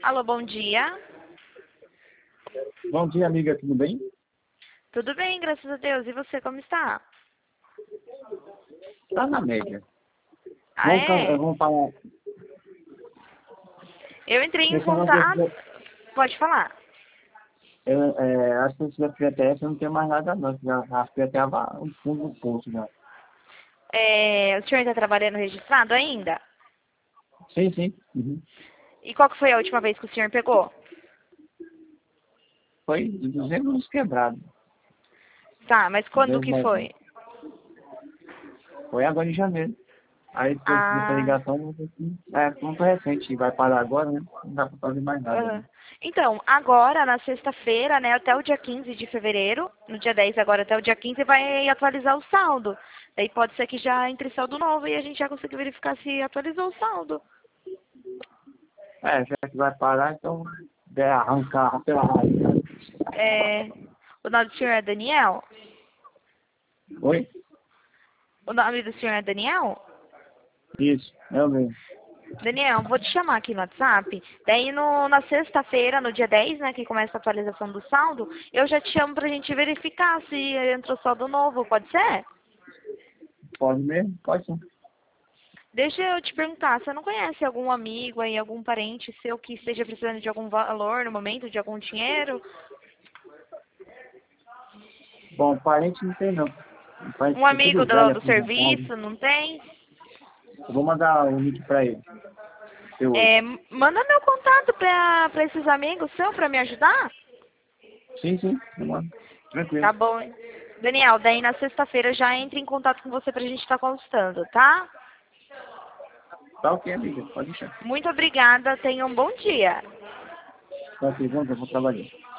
Alô, bom dia. Bom dia, amiga, tudo bem? Tudo bem, graças a Deus. E você, como está? Tá na média. Ah, é? Vamos falar. Eu entrei em Esse negócio contato. Pode falar. acho que esse FGTS não tem mais nada não. Já fui até o fundo do poço já. O senhor está trabalhando registrado ainda? Sim, sim. Uhum. E qual que foi a última vez que o senhor pegou? Foi de 200 quebrados. Tá, mas quando que 290. foi? Foi agora em janeiro. Aí depois dessa Ah, ligação, muito recente. Vai parar agora, né? Não dá pra fazer mais nada, né? aham. Então, agora, na sexta-feira, né, até o dia 15 de fevereiro, no dia 10 agora até o dia 15, vai atualizar o saldo. Daí pode ser que já entre saldo novo e a gente já consiga verificar se atualizou o saldo. Já que vai parar, então arrancar pela raiz. É, o nome do senhor é Daniel? Oi? O nome do senhor é Daniel? Isso, eu mesmo. Daniel, vou te chamar aqui no WhatsApp. Daí na sexta-feira, no dia 10, né, que começa a atualização do saldo, eu já te chamo pra gente verificar se entrou saldo novo, pode ser? Pode mesmo? Pode sim. Deixa eu te perguntar, você não conhece algum amigo aí, algum parente seu que esteja precisando de algum valor no momento, de algum dinheiro? Bom, parente não tem não. Parente Um é tudo amigo do, velho, do aposentado. serviço, não tem? Eu vou mandar o link pra ele. Seu hoje. Manda meu contato pra esses amigos seus pra me ajudar? Sim, sim, eu mando. Tranquilo. Tá bom. Daniel, daí na sexta-feira eu já entro em contato com você pra gente estar consultando, tá? Tá ok, amiga. Pode deixar. Muito obrigada, tenha um bom dia. Tá ok, vamos, eu vou trabalhar.